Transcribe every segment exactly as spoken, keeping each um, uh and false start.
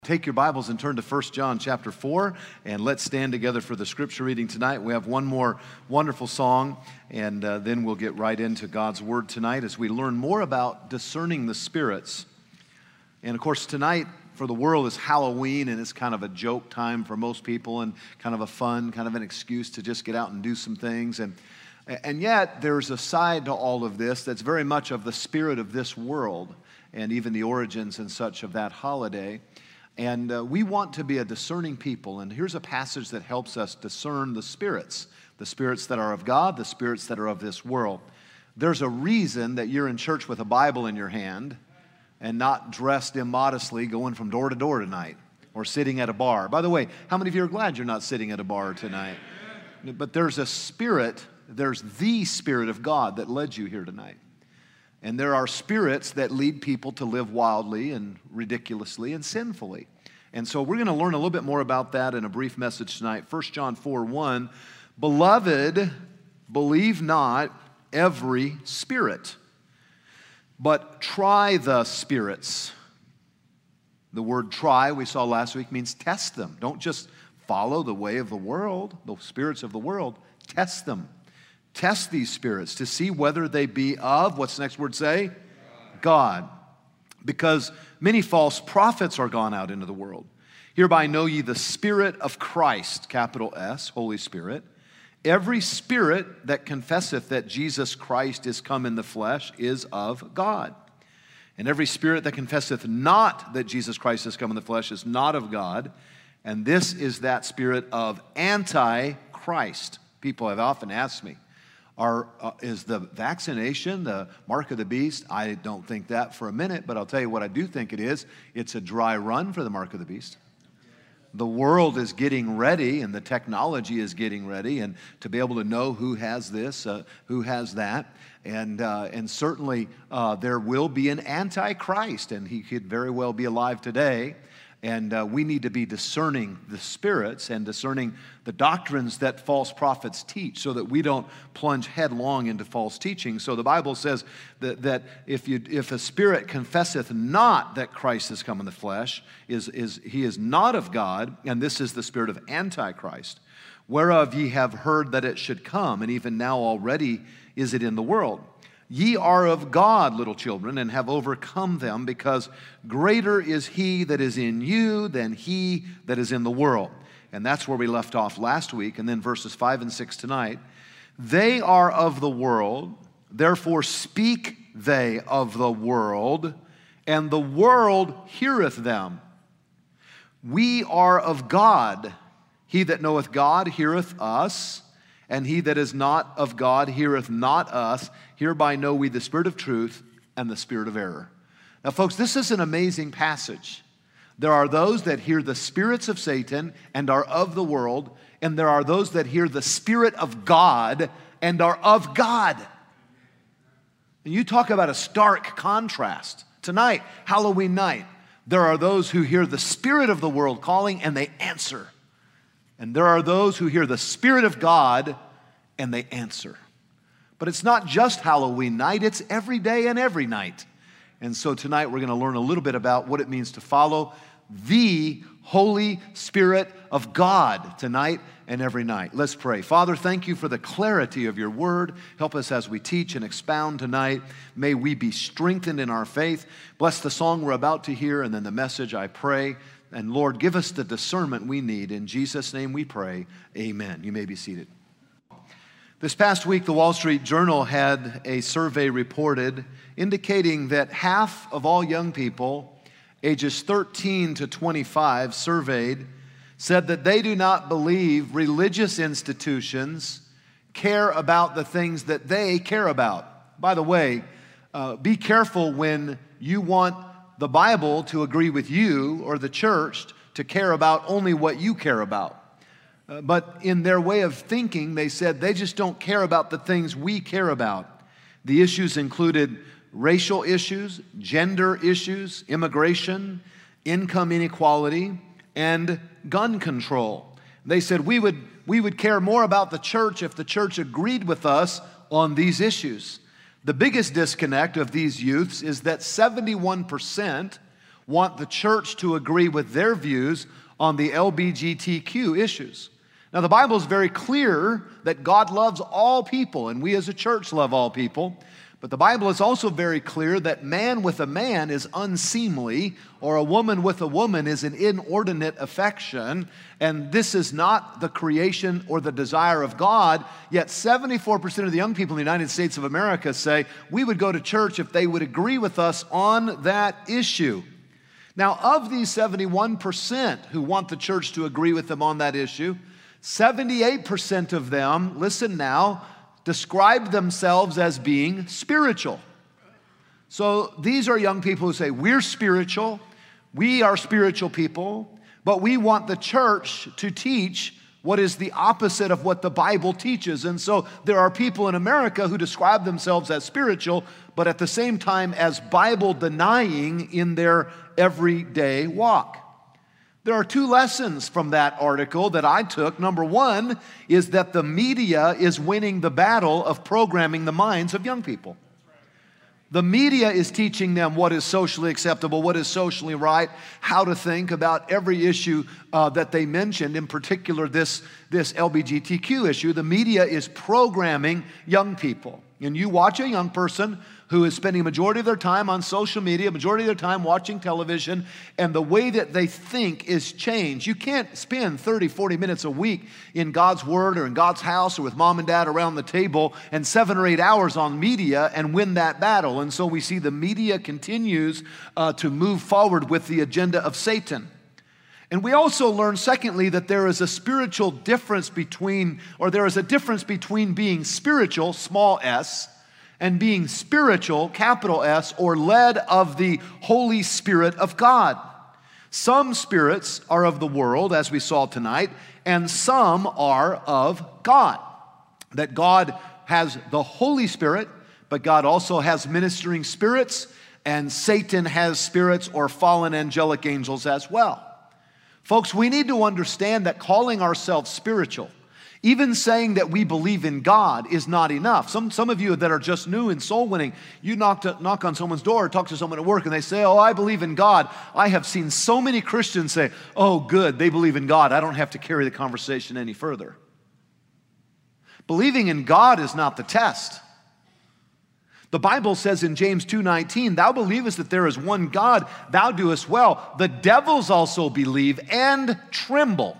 Take your Bibles and turn to First John chapter four, and let's stand together for the scripture reading tonight. We have one more wonderful song, and uh, then we'll get right into God's Word tonight as we learn more about discerning the spirits. And of course, tonight for the world is Halloween, and it's kind of a joke time for most people, and kind of a fun, kind of an excuse to just get out and do some things. And, and yet, there's a side to all of this that's very much of the spirit of this world, and even the origins and such of that holiday. And uh, we want to be a discerning people, and here's a passage that helps us discern the spirits, the spirits that are of God, the spirits that are of this world. There's a reason that you're in church with a Bible in your hand and not dressed immodestly going from door to door tonight or sitting at a bar. By the way, how many of you are glad you're not sitting at a bar tonight? But there's a spirit, there's the Spirit of God that led you here tonight. And there are spirits that lead people to live wildly and ridiculously and sinfully. And so we're going to learn a little bit more about that in a brief message tonight. First John four one, Beloved, believe not every spirit, but try the spirits. The word try, we saw last week, means test them. Don't just follow the way of the world, the spirits of the world. Test them. Test these spirits to see whether they be of, what's the next word say? God. God. Because many false prophets are gone out into the world. Hereby know ye the Spirit of Christ, capital S, Holy Spirit. Every spirit that confesseth that Jesus Christ is come in the flesh is of God. And every spirit that confesseth not that Jesus Christ is come in the flesh is not of God. And this is that spirit of Antichrist. People have often asked me, Are, uh, is the vaccination the mark of the beast? I don't think that for a minute, but I'll tell you what I do think it is. It's a dry run for the mark of the beast. The world is getting ready, and the technology is getting ready, and to be able to know who has this, uh, who has that, and uh, and certainly uh, there will be an antichrist, and he could very well be alive today. And uh, we need to be discerning the spirits and discerning the doctrines that false prophets teach so that we don't plunge headlong into false teaching. So the Bible says that, that if you if a spirit confesseth not that Christ is come in the flesh, is, is he is not of God, and this is the spirit of Antichrist, whereof ye have heard that it should come, and even now already is it in the world. Ye are of God, little children, and have overcome them, because greater is he that is in you than he that is in the world. And that's where we left off last week, and then verses five and six tonight. They are of the world, therefore speak they of the world, and the world heareth them. We are of God. He that knoweth God heareth us, and he that is not of God heareth not us. Hereby know we the spirit of truth and the spirit of error. Now, folks, this is an amazing passage. There are those that hear the spirits of Satan and are of the world, and there are those that hear the Spirit of God and are of God. And you talk about a stark contrast. Tonight, Halloween night, there are those who hear the spirit of the world calling and they answer. And there are those who hear the Spirit of God and they answer. But it's not just Halloween night, it's every day and every night. And so tonight we're going to learn a little bit about what it means to follow the Holy Spirit of God tonight and every night. Let's pray. Father, thank you for the clarity of your word. Help us as we teach and expound tonight. May we be strengthened in our faith. Bless the song we're about to hear and then the message, I pray. And Lord, give us the discernment we need. In Jesus' name we pray, amen. You may be seated. This past week, the Wall Street Journal had a survey reported indicating that half of all young people, ages thirteen to twenty-five, surveyed, said that they do not believe religious institutions care about the things that they care about. By the way, uh, be careful when you want the Bible to agree with you or the church to care about only what you care about. Uh, but in their way of thinking, they said they just don't care about the things we care about. The issues included racial issues, gender issues, immigration, income inequality, and gun control. They said we would, we would care more about the church if the church agreed with us on these issues. The biggest disconnect of these youths is that seventy-one percent want the church to agree with their views on the L G B T Q issues. Now, the Bible is very clear that God loves all people, and we as a church love all people. But the Bible is also very clear that man with a man is unseemly, or a woman with a woman is an inordinate affection, and this is not the creation or the desire of God. Yet seventy-four percent of the young people in the United States of America say we would go to church if they would agree with us on that issue. Now, of these seventy-one percent who want the church to agree with them on that issue, seventy-eight percent of them, listen now, describe themselves as being spiritual. So these are young people who say, we're spiritual, we are spiritual people, but we want the church to teach what is the opposite of what the Bible teaches. And so there are people in America who describe themselves as spiritual, but at the same time as Bible denying in their everyday walk. There are two lessons from that article that I took. Number one is that the media is winning the battle of programming the minds of young people. The media is teaching them what is socially acceptable, what is socially right, how to think about every issue uh, that they mentioned, in particular this, this L G B T Q issue. The media is programming young people. And you watch a young person who is spending a majority of their time on social media, a majority of their time watching television, and the way that they think is changed. You can't spend thirty, forty minutes a week in God's Word or in God's house or with mom and dad around the table and seven or eight hours on media and win that battle. And so we see the media continues uh, to move forward with the agenda of Satan. And we also learn, secondly, that there is a spiritual difference between, or there is a difference between being spiritual, small s, and being spiritual, capital S, or led of the Holy Spirit of God. Some spirits are of the world, as we saw tonight, and some are of God. That God has the Holy Spirit, but God also has ministering spirits, and Satan has spirits or fallen angelic angels as well. Folks, we need to understand that calling ourselves spiritual, even saying that we believe in God, is not enough. Some, some of you that are just new in soul winning, you knock, to, knock on someone's door or talk to someone at work and they say, oh, I believe in God. I have seen so many Christians say, oh, good, they believe in God. I don't have to carry the conversation any further. Believing in God is not the test. The Bible says in James two nineteen, thou believest that there is one God, thou doest well. The devils also believe and tremble.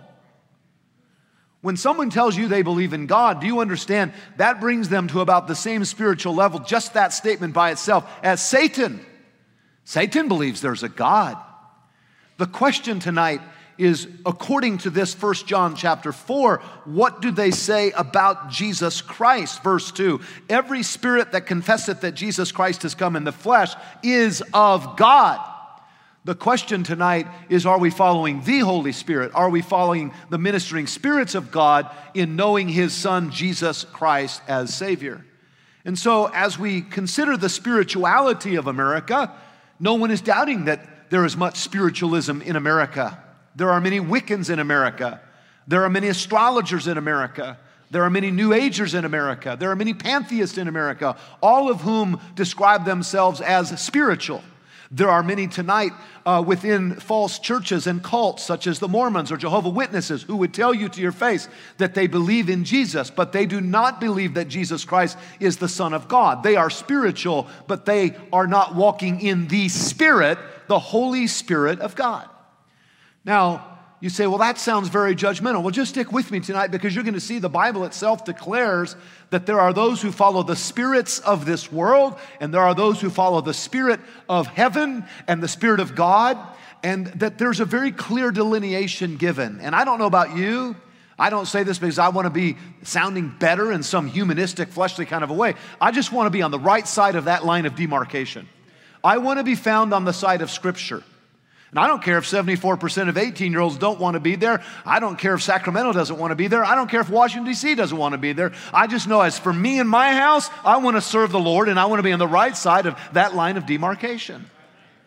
When someone tells you they believe in God, do you understand that brings them to about the same spiritual level, just that statement by itself, as Satan. Satan believes there's a God. The question tonight is, according to this First John chapter four, what do they say about Jesus Christ? Verse two, every spirit that confesseth that Jesus Christ has come in the flesh is of God. The question tonight is, are we following the Holy Spirit? Are we following the ministering spirits of God in knowing His Son, Jesus Christ, as Savior? And so as we consider the spirituality of America, no one is doubting that there is much spiritualism in America. There are many Wiccans in America. There are many astrologers in America. There are many New Agers in America. There are many pantheists in America, all of whom describe themselves as spiritual. There are many tonight uh, within false churches and cults, such as the Mormons or Jehovah's Witnesses, who would tell you to your face that they believe in Jesus, but they do not believe that Jesus Christ is the Son of God. They are spiritual, but they are not walking in the Spirit, the Holy Spirit of God. Now, you say, well, that sounds very judgmental. Well, just stick with me tonight, because you're going to see the Bible itself declares that there are those who follow the spirits of this world, and there are those who follow the Spirit of heaven and the Spirit of God, and that there's a very clear delineation given. And I don't know about you. I don't say this because I want to be sounding better in some humanistic, fleshly kind of a way. I just want to be on the right side of that line of demarcation. I want to be found on the side of Scripture. And I don't care if seventy-four percent of eighteen-year-olds don't want to be there. I don't care if Sacramento doesn't want to be there. I don't care if Washington, D C doesn't want to be there. I just know, as for me and my house, I want to serve the Lord, and I want to be on the right side of that line of demarcation.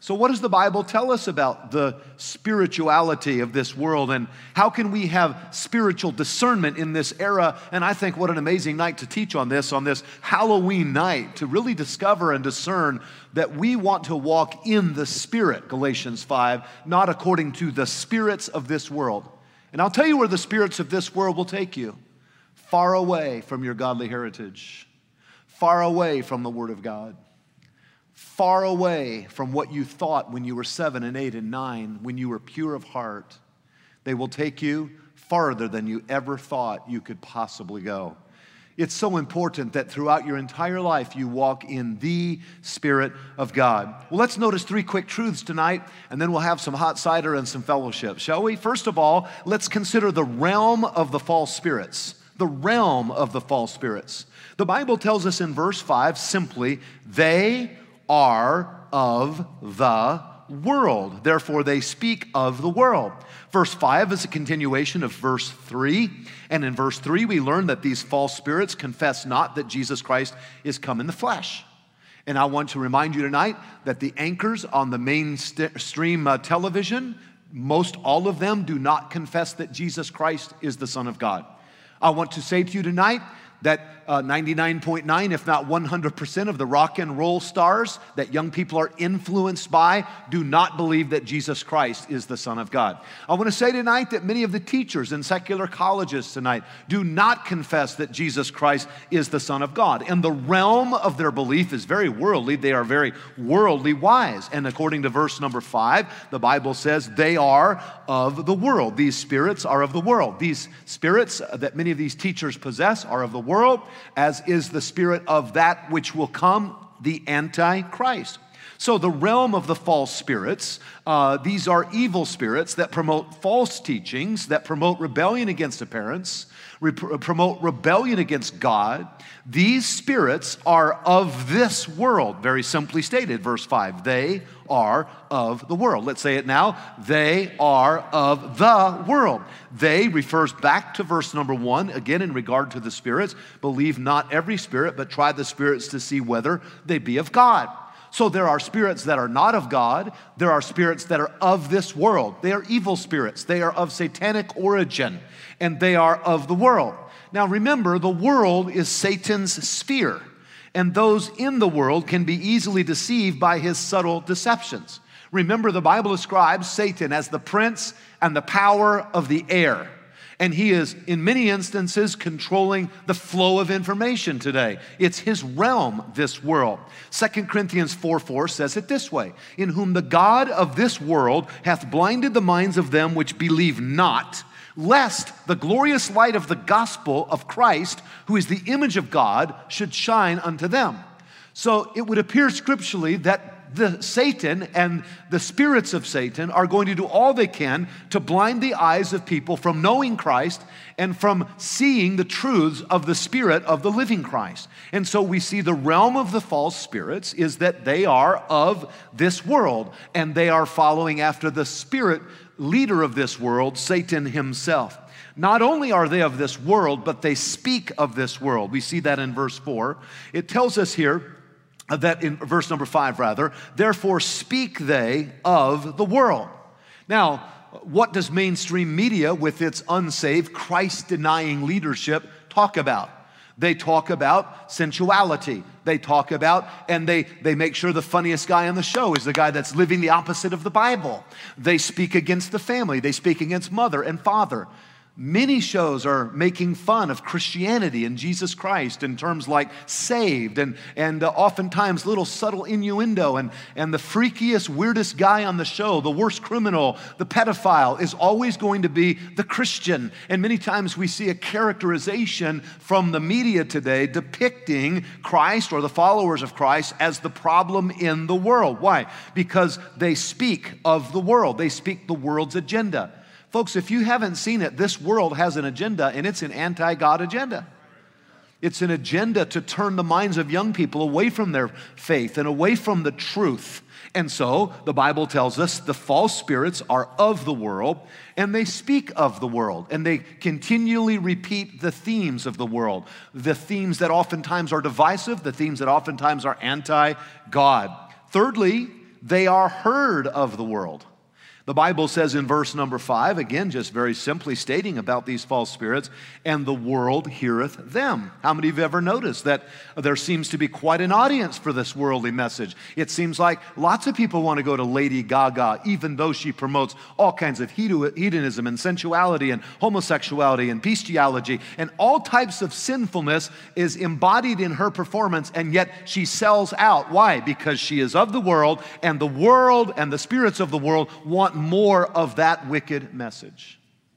So what does the Bible tell us about the spirituality of this world, and how can we have spiritual discernment in this era? And I think what an amazing night to teach on this, on this Halloween night, to really discover and discern that we want to walk in the Spirit, Galatians five, not according to the spirits of this world. And I'll tell you where the spirits of this world will take you. Far away from your godly heritage. Far away from the Word of God. Far away from what you thought when you were seven and eight and nine, when you were pure of heart. They will take you farther than you ever thought you could possibly go. It's so important that throughout your entire life you walk in the Spirit of God. Well, let's notice three quick truths tonight, and then we'll have some hot cider and some fellowship, shall we? First of all, let's consider the realm of the false spirits. The realm of the false spirits. The Bible tells us in verse five simply, they are of the world. Therefore, they speak of the world. Verse five is a continuation of verse three. And in verse three, we learn that these false spirits confess not that Jesus Christ is come in the flesh. And I want to remind you tonight that the anchors on the mainstream uh, television, most all of them do not confess that Jesus Christ is the Son of God. I want to say to you tonight that uh, ninety-nine point nine, if not one hundred percent of the rock and roll stars that young people are influenced by do not believe that Jesus Christ is the Son of God. I want to say tonight that many of the teachers in secular colleges tonight do not confess that Jesus Christ is the Son of God. And the realm of their belief is very worldly. They are very worldly wise. And according to verse number five, the Bible says they are of the world. These spirits are of the world. These spirits that many of these teachers possess are of the world, as is the spirit of that which will come, the Antichrist. So the realm of the false spirits, uh, these are evil spirits that promote false teachings, that promote rebellion against the parents, rep- promote rebellion against God. These spirits are of this world, very simply stated, verse five. They are of the world. Let's say it now. They are of the world. They refers back to verse number one, again in regard to the spirits. Believe not every spirit, but try the spirits to see whether they be of God. So there are spirits that are not of God. There are spirits that are of this world. They are evil spirits. They are of satanic origin, and they are of the world. Now remember, the world is Satan's sphere, and those in the world can be easily deceived by his subtle deceptions. Remember, the Bible describes Satan as the prince and the power of the air. And he is, in many instances, controlling the flow of information today. It's his realm, this world. Second Corinthians four four says it this way, in whom the God of this world hath blinded the minds of them which believe not, lest the glorious light of the gospel of Christ, who is the image of God, should shine unto them. So it would appear scripturally that the Satan and the spirits of Satan are going to do all they can to blind the eyes of people from knowing Christ and from seeing the truths of the Spirit of the living Christ. And so we see the realm of the false spirits is that they are of this world, and they are following after the spirit leader of this world, Satan himself. Not only are they of this world, but they speak of this world. We see that in verse four. It tells us here that in verse number five, rather, therefore speak they of the world. Now, what does mainstream media with its unsaved, Christ-denying leadership talk about? They talk about sensuality. They talk about, and they, they make sure the funniest guy on the show is the guy that's living the opposite of the Bible. They speak against the family. They speak against mother and father. Many shows are making fun of Christianity and Jesus Christ in terms like saved and, and uh, oftentimes little subtle innuendo. And, and the freakiest, weirdest guy on the show, the worst criminal, the pedophile, is always going to be the Christian. And many times we see a characterization from the media today depicting Christ or the followers of Christ as the problem in the world. Why? Because they speak of the world. They speak the world's agenda. Folks, if you haven't seen it, this world has an agenda, and it's an anti-God agenda. It's an agenda to turn the minds of young people away from their faith and away from the truth. And so the Bible tells us the false spirits are of the world, and they speak of the world, and they continually repeat the themes of the world, the themes that oftentimes are divisive, the themes that oftentimes are anti-God. Thirdly, they are heard of the world. The Bible says in verse number five, again, just very simply stating about these false spirits, and the world heareth them. How many of you ever noticed that there seems to be quite an audience for this worldly message? It seems like lots of people want to go to Lady Gaga, even though she promotes all kinds of hedonism and sensuality and homosexuality and bestiality, and all types of sinfulness is embodied in her performance, and yet she sells out. Why? Because she is of the world, and the world and the spirits of the world want more of that wicked message.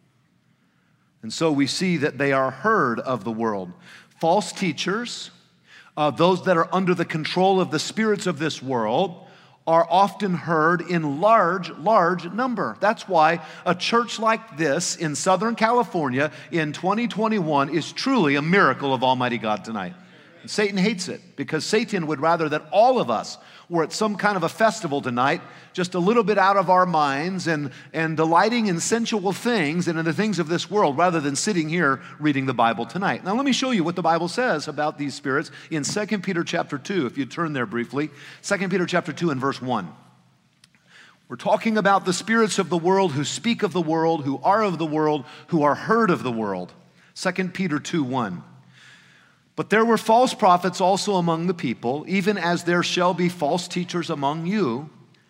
And so we see that they are heard of the world. False teachers, uh, those that are under the control of the spirits of this world, are often heard in large, large number. That's why a church like this in Southern California in twenty twenty-one is truly a miracle of Almighty God tonight. And Satan hates it, because Satan would rather that all of us were at some kind of a festival tonight, just a little bit out of our minds and, and delighting in sensual things and in the things of this world, rather than sitting here reading the Bible tonight. Now let me show you what the Bible says about these spirits in Second Peter chapter two, if you turn there briefly. Second Peter chapter two and verse one. We're talking about the spirits of the world who speak of the world, who are of the world, who are heard of the world. Second Peter two one. But there were false prophets also among the people, even as there shall be false teachers among you,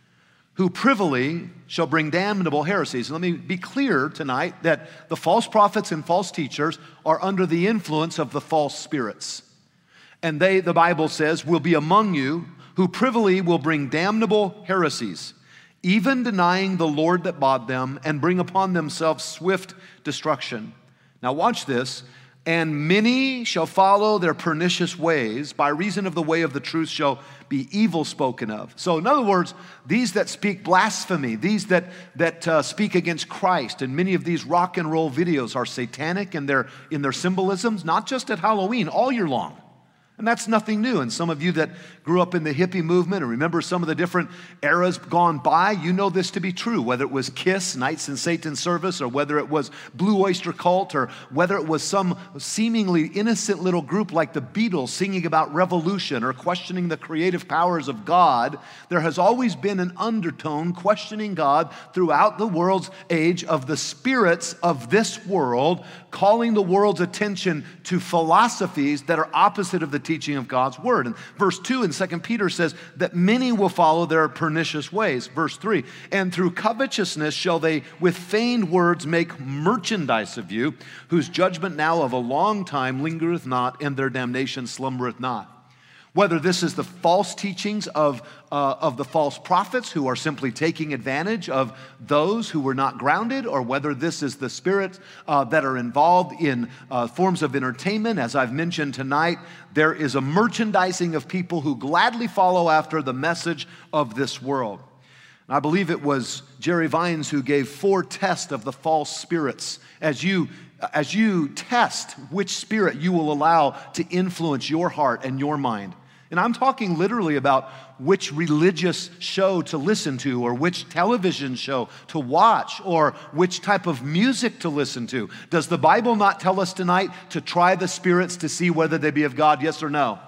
who privily shall bring damnable heresies. Let me be clear tonight that the false prophets and false teachers are under the influence of the false spirits. And they, the Bible says, will be among you, who privily will bring damnable heresies, even denying the Lord that bought them, and bring upon themselves swift destruction. Now watch this. And many shall follow their pernicious ways. By reason of the way of the truth shall be evil spoken of. So in other words, these that speak blasphemy, these that, that uh, speak against Christ, and many of these rock and roll videos are satanic in their, in their symbolisms, not just at Halloween, all year long. And that's nothing new. And some of you that grew up in the hippie movement and remember some of the different eras gone by, you know this to be true. Whether it was KISS, Knights in Satan's Service, or whether it was Blue Oyster Cult, or whether it was some seemingly innocent little group like the Beatles singing about revolution or questioning the creative powers of God, there has always been an undertone questioning God throughout the world's age of the spirits of this world, calling the world's attention to philosophies that are opposite of the teaching of God's word. And verse two in Second Peter says that many will follow their pernicious ways. Verse three, and through covetousness shall they with feigned words make merchandise of you, whose judgment now of a long time lingereth not, and their damnation slumbereth not. Whether this is the false teachings of, uh, of the false prophets who are simply taking advantage of those who were not grounded, or whether this is the spirits uh, that are involved in uh, forms of entertainment, as I've mentioned tonight, there is a merchandising of people who gladly follow after the message of this world. And I believe it was Jerry Vines who gave four tests of the false spirits as you as you test which spirit you will allow to influence your heart and your mind. And I'm talking literally about which religious show to listen to, or which television show to watch, or which type of music to listen to. Does the Bible not tell us tonight to try the spirits to see whether they be of God, yes or no?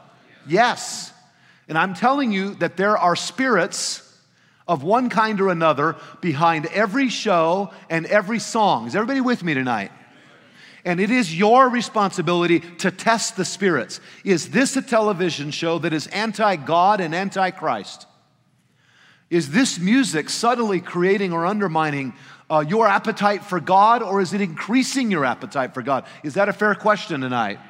Yes. And I'm telling you that there are spirits of one kind or another behind every show and every song. Is everybody with me tonight? And it is your responsibility to test the spirits. Is this a television show that is anti-God and anti-Christ? Is this music subtly creating or undermining uh, your appetite for God, or is it increasing your appetite for God? Is that a fair question tonight?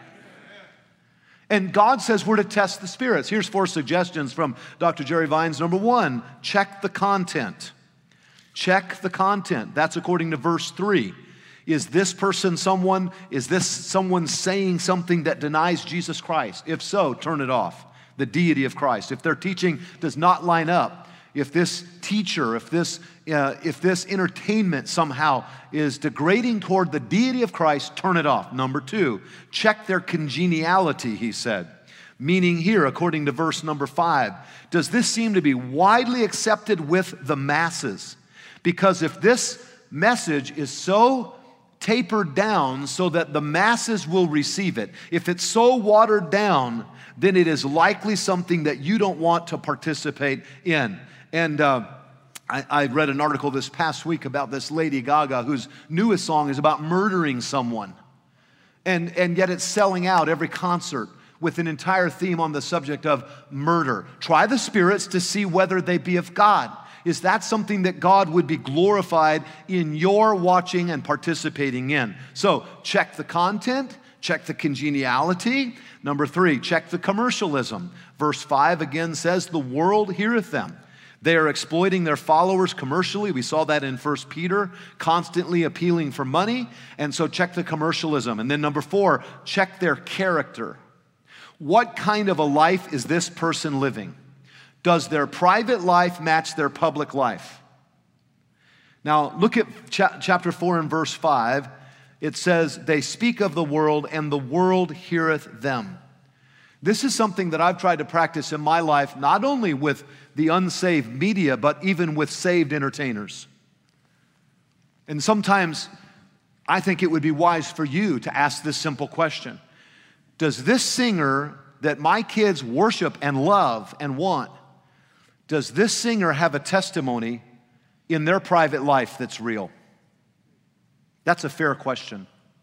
And God says we're to test the spirits. Here's four suggestions from Doctor Jerry Vines. Number one, check the content. Check the content. That's according to verse three. Is this person someone, is this someone saying something that denies Jesus Christ? If so, turn it off. The deity of Christ. If their teaching does not line up, if this teacher, if this, uh, if this entertainment somehow is degrading toward the deity of Christ, turn it off. Number two, check their congeniality, he said. Meaning here, according to verse number five, does this seem to be widely accepted with the masses? Because if this message is so tapered down so that the masses will receive it, if it's so watered down, then it is likely something that you don't want to participate in. And uh, I, I read an article this past week about this Lady Gaga whose newest song is about murdering someone. And, and yet it's selling out every concert with an entire theme on the subject of murder. Try the spirits to see whether they be of God. Is that something that God would be glorified in your watching and participating in? So check the content, check the congeniality. Number three, check the commercialism. Verse five again says, the world heareth them. They are exploiting their followers commercially. We saw that in First Peter, constantly appealing for money. And so check the commercialism. And then number four, check their character. What kind of a life is this person living? Does their private life match their public life? Now, look at cha- chapter four and verse five. It says, they speak of the world, and the world heareth them. This is something that I've tried to practice in my life, not only with the unsaved media, but even with saved entertainers. And sometimes I think it would be wise for you to ask this simple question. Does this singer that my kids worship and love and want, does this singer have a testimony in their private life that's real? That's a fair question.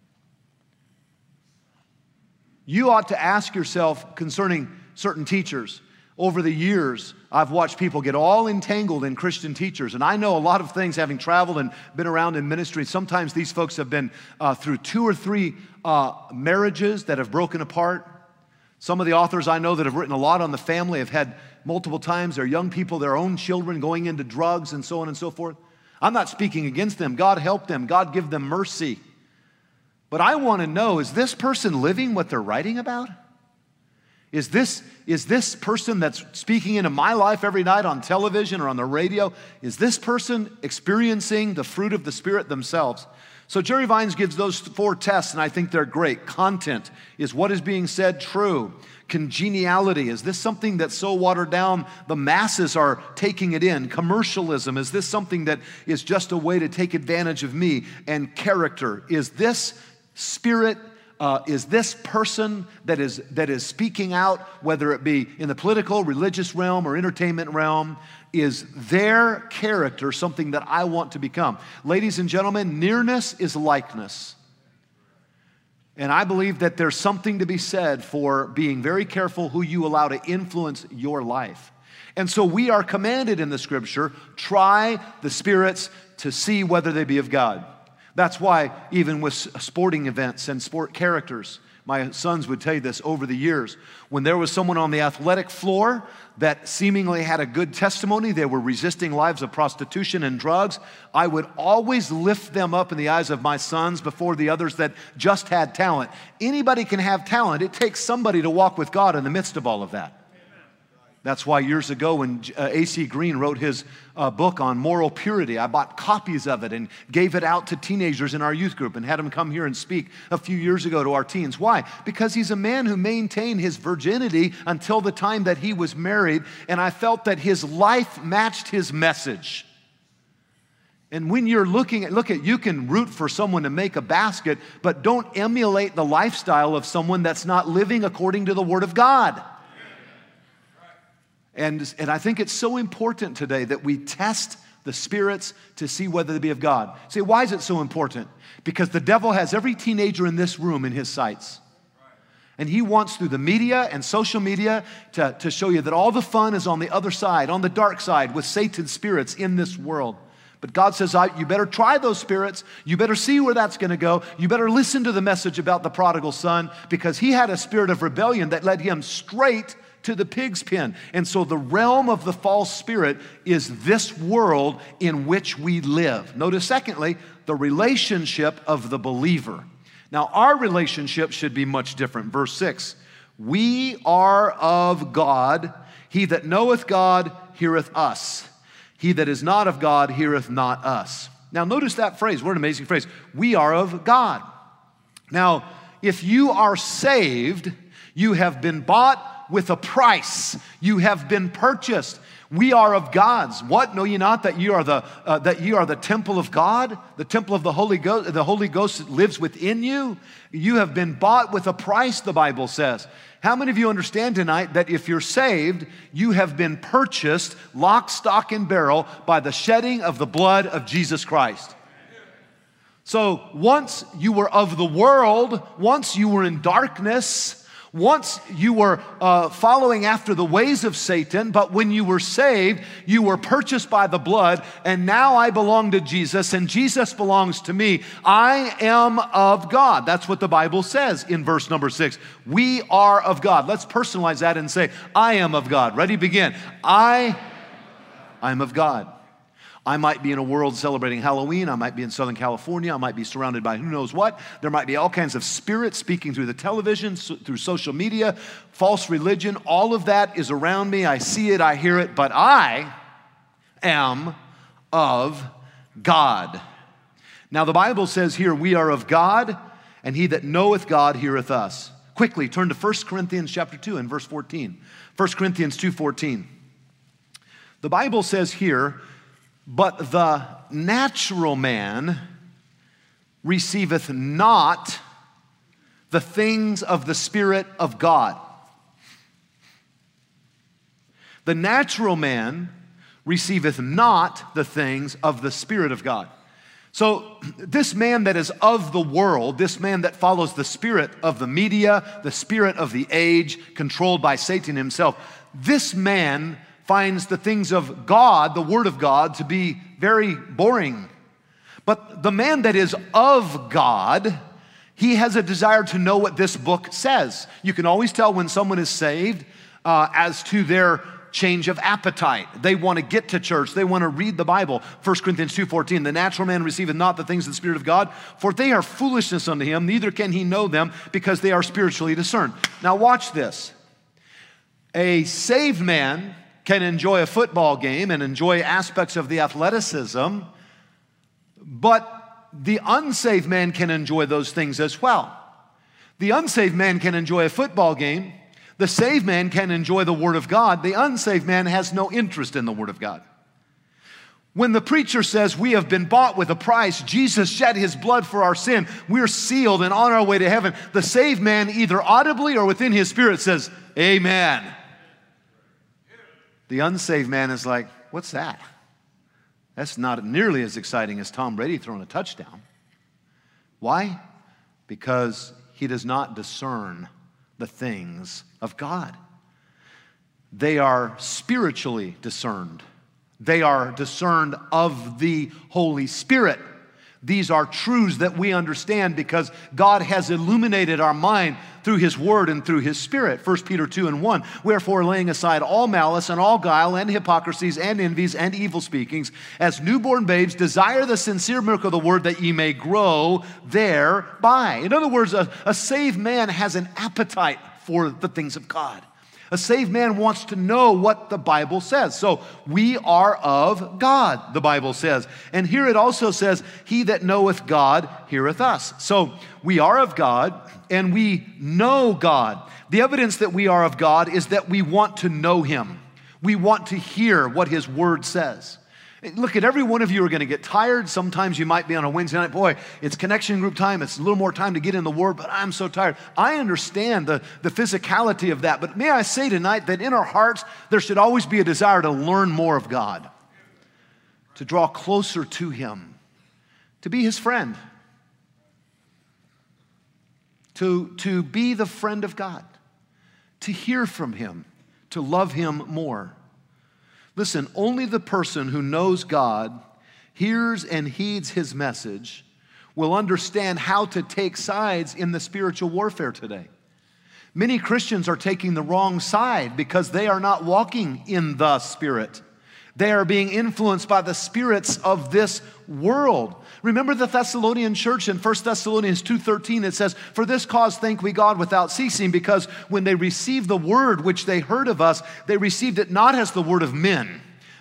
You ought to ask yourself concerning certain teachers. Over the years, I've watched people get all entangled in Christian teachers. And I know a lot of things, having traveled and been around in ministry. Sometimes these folks have been uh, through two or three uh, marriages that have broken apart. Some of the authors I know that have written a lot on the family have had multiple times their young people, their own children going into drugs and so on and so forth. I'm not speaking against them. God help them. God give them mercy. But I want to know, is this person living what they're writing about? Is this, is this person that's speaking into my life every night on television or on the radio, is this person experiencing the fruit of the Spirit themselves? So Jerry Vines gives those four tests, and I think they're great. Content, is what is being said true? Congeniality, is this something that's so watered down the masses are taking it in? Commercialism, is this something that is just a way to take advantage of me? And character, is this spirit, uh, is this person that is, that is speaking out, whether it be in the political, religious realm, or entertainment realm, is their character something that I want to become? Ladies and gentlemen, nearness is likeness. And I believe that there's something to be said for being very careful who you allow to influence your life. And so we are commanded in the Scripture, try the spirits to see whether they be of God. That's why even with sporting events and sport characters, my sons would tell you this over the years, when there was someone on the athletic floor that seemingly had a good testimony, they were resisting lives of prostitution and drugs, I would always lift them up in the eyes of my sons before the others that just had talent. Anybody can have talent. It takes somebody to walk with God in the midst of all of that. That's why years ago when uh, A C Green wrote his uh, book on moral purity, I bought copies of it and gave it out to teenagers in our youth group and had them come here and speak a few years ago to our teens. Why? Because he's a man who maintained his virginity until the time that he was married, and I felt that his life matched his message. And when you're looking at, look at, you can root for someone to make a basket, but don't emulate the lifestyle of someone that's not living according to the Word of God. And, and I think it's so important today that we test the spirits to see whether they be of God. Say, why is it so important? Because the devil has every teenager in this room in his sights. And he wants through the media and social media to, to show you that all the fun is on the other side, on the dark side with Satan's spirits in this world. But God says, I, you better try those spirits. You better see where that's going to go. You better listen to the message about the prodigal son, because he had a spirit of rebellion that led him straight to the pig's pen. And so the realm of the false spirit is this world in which we live. Notice, secondly, the relationship of the believer. Now, our relationship should be much different. Verse six, we are of God. He that knoweth God heareth us. He that is not of God heareth not us. Now, notice that phrase. What an amazing phrase. We are of God. Now, if you are saved, you have been bought with a price. You have been purchased. We are of God's. What? Know ye not that you are the uh, that you are the temple of God, the temple of the Holy Ghost. The Holy Ghost lives within you. You have been bought with a price, the Bible says. How many of you understand tonight that if you're saved, you have been purchased lock, stock, and barrel by the shedding of the blood of Jesus Christ? So once you were of the world, once you were in darkness, once you were uh, following after the ways of Satan, but when you were saved, you were purchased by the blood, and now I belong to Jesus, and Jesus belongs to me. I am of God. That's what the Bible says in verse number six. We are of God. Let's personalize that and say, I am of God. Ready, begin. I am of God. I might be in a world celebrating Halloween. I might be in Southern California. I might be surrounded by who knows what. There might be all kinds of spirits speaking through the television, through social media, false religion. All of that is around me. I see it, I hear it, but I am of God. Now the Bible says here, we are of God, and he that knoweth God heareth us. Quickly, turn to First Corinthians chapter two and verse fourteen. First Corinthians two fourteen. The Bible says here, but the natural man receiveth not the things of the Spirit of God. The natural man receiveth not the things of the Spirit of God. So this man that is of the world, this man that follows the spirit of the media, the spirit of the age, controlled by Satan himself, this man finds the things of God, the Word of God, to be very boring. But the man that is of God, he has a desire to know what this book says. You can always tell when someone is saved uh, as to their change of appetite. They want to get to church. They want to read the Bible. First Corinthians two fourteen, the natural man receiveth not the things of the Spirit of God, for they are foolishness unto him, neither can he know them, because they are spiritually discerned. Now watch this. A saved man can enjoy a football game and enjoy aspects of the athleticism, but the unsaved man can enjoy those things as well. The unsaved man can enjoy a football game. The saved man can enjoy the Word of God. The unsaved man has no interest in the Word of God. When the preacher says we have been bought with a price, Jesus shed his blood for our sin, we're sealed and on our way to heaven, the saved man either audibly or within his spirit says, amen. The unsaved man is like, what's that? That's not nearly as exciting as Tom Brady throwing a touchdown. Why? Because he does not discern the things of God. They are spiritually discerned. They are discerned of the Holy Spirit. These are truths that we understand because God has illuminated our mind through His Word and through His Spirit. First Peter two and one, wherefore laying aside all malice and all guile and hypocrisies and envies and evil speakings, as newborn babes desire the sincere milk of the Word that ye may grow thereby. In other words, a, a saved man has an appetite for the things of God. A saved man wants to know what the Bible says. So we are of God, the Bible says. And here it also says, he that knoweth God heareth us. So we are of God and we know God. The evidence that we are of God is that we want to know Him. We want to hear what His Word says. Look, at every one of you are going to get tired. Sometimes you might be on a Wednesday night. Boy, it's connection group time. It's a little more time to get in the Word, but I'm so tired. I understand the, the physicality of that. But may I say tonight that in our hearts, there should always be a desire to learn more of God, to draw closer to Him, to be His friend, to, to be the friend of God, to hear from Him, to love Him more. Listen, only the person who knows God, hears and heeds His message, will understand how to take sides in the spiritual warfare today. Many Christians are taking the wrong side because they are not walking in the Spirit. They are being influenced by the spirits of this world. Remember the Thessalonian church in First Thessalonians two thirteen, it says, for this cause thank we God without ceasing, because when they received the word which they heard of us, they received it not as the word of men,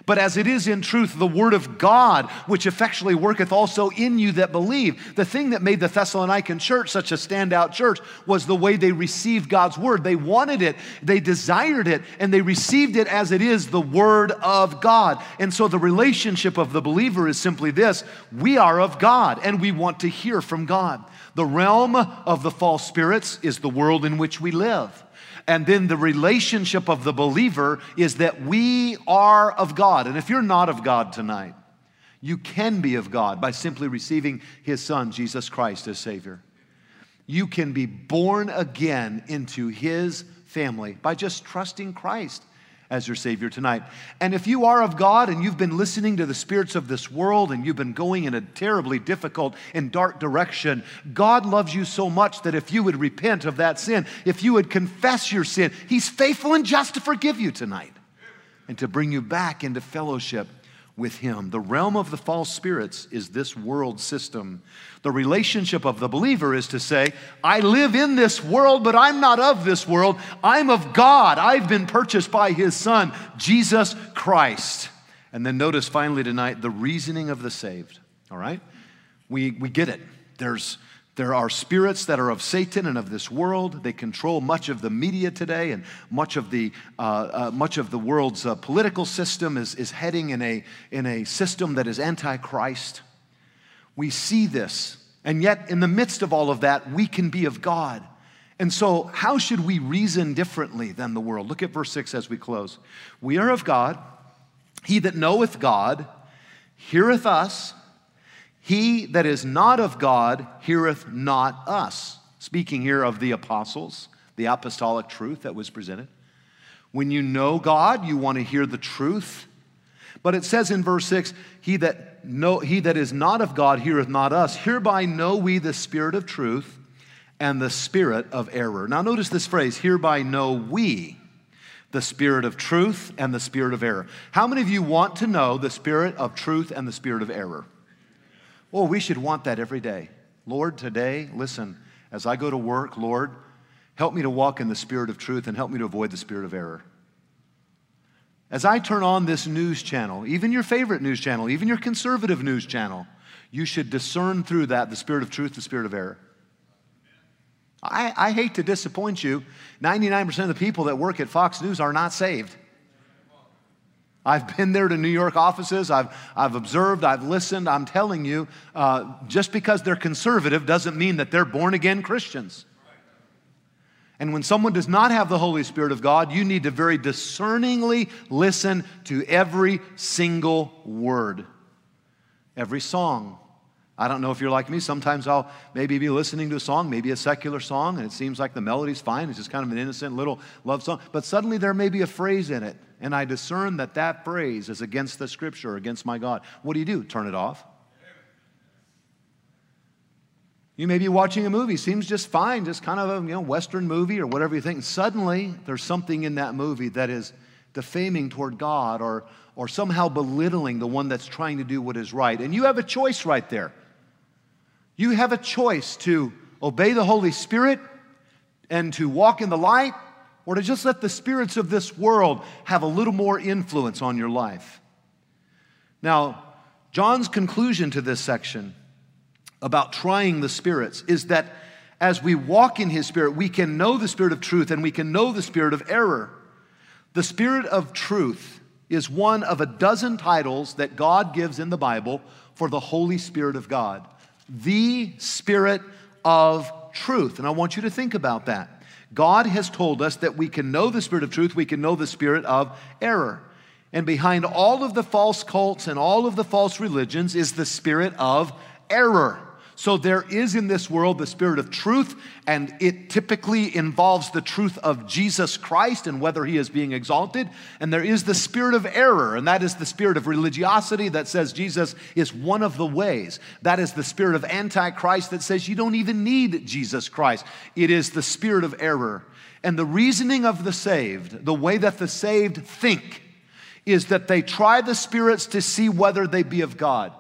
But as it is in truth, the word of God, which effectually worketh also in you that believe. The thing that made the Thessalonican church such a standout church was the way they received God's word. They wanted it, they desired it, and they received it as it is, the word of God. And so the relationship of the believer is simply this: we are of God, and we want to hear from God. The realm of the false spirits is the world in which we live. And then the relationship of the believer is that we are of God. And if you're not of God tonight, you can be of God by simply receiving His Son, Jesus Christ, as Savior. You can be born again into His family by just trusting Christ as your Savior tonight. And if you are of God and you've been listening to the spirits of this world and you've been going in a terribly difficult and dark direction, God loves you so much that if you would repent of that sin, if you would confess your sin, He's faithful and just to forgive you tonight and to bring you back into fellowship with Him. The realm of the false spirits is this world system. The relationship of the believer is to say, I live in this world, but I'm not of this world. I'm of God. I've been purchased by His Son, Jesus Christ. And then notice finally tonight, the reasoning of the saved. All right? We, we get it. There's There are spirits that are of Satan and of this world. They control much of the media today, and much of the uh, uh, much of the world's uh, political system is, is heading in a, in a system that is anti-Christ. We see this, and yet in the midst of all of that, we can be of God. And so how should we reason differently than the world? Look at verse six as we close. We are of God. He that knoweth God heareth us. He that is not of God heareth not us. Speaking here of the apostles, the apostolic truth that was presented. When you know God, you want to hear the truth. But it says in verse six, he that, know, he that is not of God heareth not us. Hereby know we the spirit of truth and the spirit of error. Now notice this phrase, hereby know we the spirit of truth and the spirit of error. How many of you want to know the spirit of truth and the spirit of error? Oh, we should want that every day. Lord, today, listen, as I go to work, Lord, help me to walk in the spirit of truth and help me to avoid the spirit of error. As I turn on this news channel, even your favorite news channel, even your conservative news channel, you should discern through that the spirit of truth, the spirit of error. I, I hate to disappoint you. ninety-nine percent of the people that work at Fox News are not saved. I've been there to New York offices. I've, I've observed. I've listened. I'm telling you, uh, just because they're conservative doesn't mean that they're born-again Christians. And when someone does not have the Holy Spirit of God, you need to very discerningly listen to every single word, every song. I don't know if you're like me. Sometimes I'll maybe be listening to a song, maybe a secular song, and it seems like the melody's fine. It's just kind of an innocent little love song. But suddenly there may be a phrase in it, and I discern that that phrase is against the Scripture, against my God. What do you do? Turn it off. You may be watching a movie, seems just fine, just kind of a you know Western movie or whatever you think. And suddenly there's something in that movie that is defaming toward God or, or somehow belittling the one that's trying to do what is right. And you have a choice right there. You have a choice to obey the Holy Spirit and to walk in the light, or to just let the spirits of this world have a little more influence on your life. Now, John's conclusion to this section about trying the spirits is that as we walk in His Spirit, we can know the spirit of truth and we can know the spirit of error. The spirit of truth is one of a dozen titles that God gives in the Bible for the Holy Spirit of God. The Spirit of truth. And I want you to think about that. God has told us that we can know the spirit of truth, we can know the spirit of error. And behind all of the false cults and all of the false religions is the spirit of error. So there is in this world the spirit of truth, and it typically involves the truth of Jesus Christ and whether He is being exalted. And there is the spirit of error, and that is the spirit of religiosity that says Jesus is one of the ways. That is the spirit of Antichrist that says you don't even need Jesus Christ. It is the spirit of error. And the reasoning of the saved, the way that the saved think, is that they try the spirits to see whether they be of God.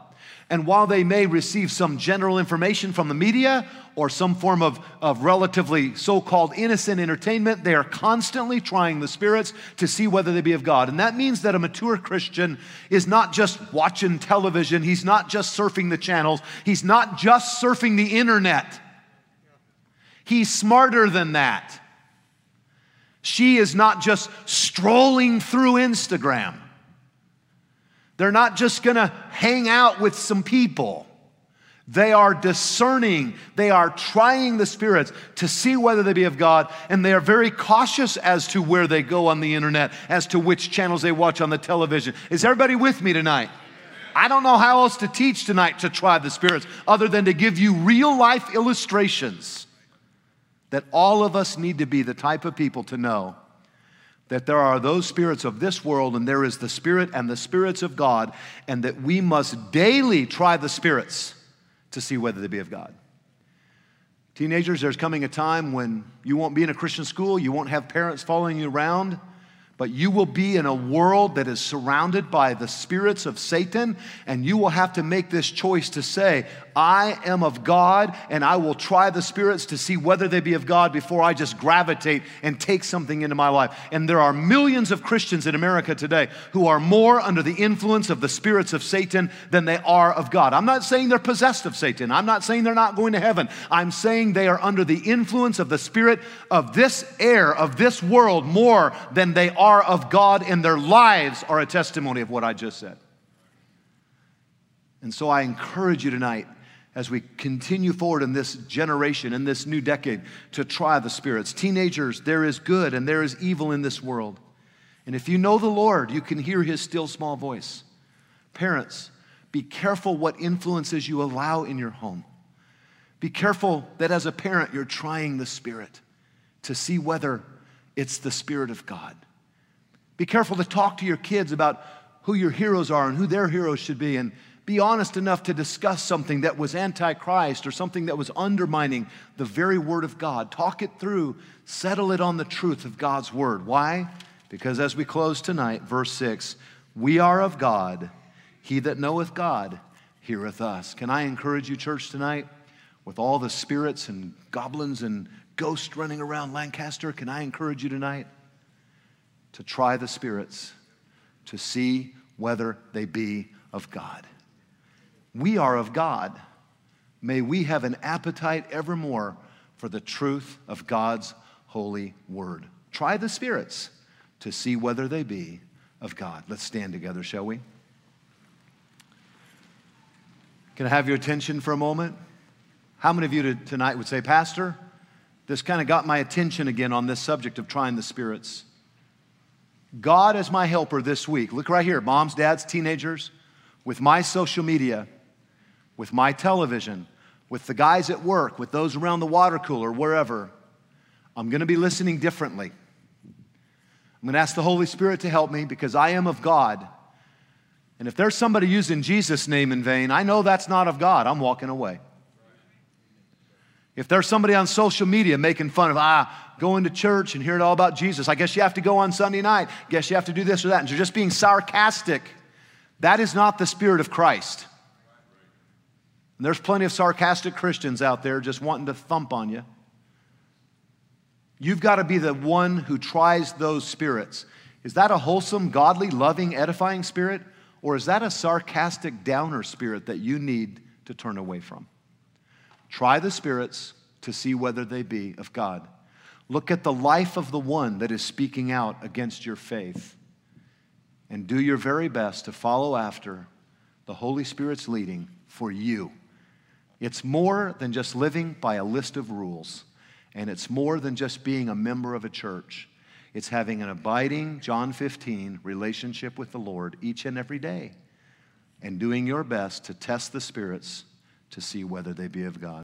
And while they may receive some general information from the media or some form of, of relatively so-called innocent entertainment, they are constantly trying the spirits to see whether they be of God. And that means that a mature Christian is not just watching television. He's not just surfing the channels. He's not just surfing the internet. He's smarter than that. She is not just strolling through Instagram. They're not just going to hang out with some people. They are discerning. They are trying the spirits to see whether they be of God, and they are very cautious as to where they go on the internet, as to which channels they watch on the television. Is everybody with me tonight? I don't know how else to teach tonight to try the spirits other than to give you real-life illustrations that all of us need to be the type of people to know that there are those spirits of this world, and there is the Spirit and the spirits of God, and that we must daily try the spirits to see whether they be of God. Teenagers, there's coming a time when you won't be in a Christian school, you won't have parents following you around, but you will be in a world that is surrounded by the spirits of Satan, and you will have to make this choice to say, I am of God, and I will try the spirits to see whether they be of God before I just gravitate and take something into my life. And there are millions of Christians in America today who are more under the influence of the spirits of Satan than they are of God. I'm not saying they're possessed of Satan. I'm not saying they're not going to heaven. I'm saying they are under the influence of the spirit of this air, of this world, more than they are are of God, and their lives are a testimony of what I just said. And so I encourage you tonight, as we continue forward in this generation, in this new decade, to try the spirits. Teenagers, there is good and there is evil in this world. And if you know the Lord, you can hear His still small voice. Parents, be careful what influences you allow in your home. Be careful that as a parent, you're trying the Spirit to see whether it's the Spirit of God. Be careful to talk to your kids about who your heroes are and who their heroes should be, and be honest enough to discuss something that was anti-Christ or something that was undermining the very Word of God. Talk it through. Settle it on the truth of God's Word. Why? Because as we close tonight, verse six, we are of God. He that knoweth God heareth us. Can I encourage you, church, tonight, with all the spirits and goblins and ghosts running around Lancaster, can I encourage you tonight to try the spirits to see whether they be of God? We are of God. May we have an appetite evermore for the truth of God's holy word. Try the spirits to see whether they be of God. Let's stand together, shall we? Can I have your attention for a moment? How many of you tonight would say, Pastor, this kind of got my attention again on this subject of trying the spirits? God is my helper this week. Look right here, moms, dads, teenagers, with my social media, with my television, with the guys at work, with those around the water cooler, wherever. I'm going to be listening differently. I'm going to ask the Holy Spirit to help me because I am of God. And if there's somebody using Jesus' name in vain, I know that's not of God. I'm walking away. If there's somebody on social media making fun of, ah, going to church and hearing all about Jesus, I guess you have to go on Sunday night. Guess you have to do this or that. And you're just being sarcastic. That is not the Spirit of Christ. And there's plenty of sarcastic Christians out there just wanting to thump on you. You've got to be the one who tries those spirits. Is that a wholesome, godly, loving, edifying spirit? Or is that a sarcastic downer spirit that you need to turn away from? Try the spirits to see whether they be of God. Look at the life of the one that is speaking out against your faith, and do your very best to follow after the Holy Spirit's leading for you. It's more than just living by a list of rules, and it's more than just being a member of a church. It's having an abiding, John fifteen, relationship with the Lord each and every day, and doing your best to test the spirits to see whether they be of God.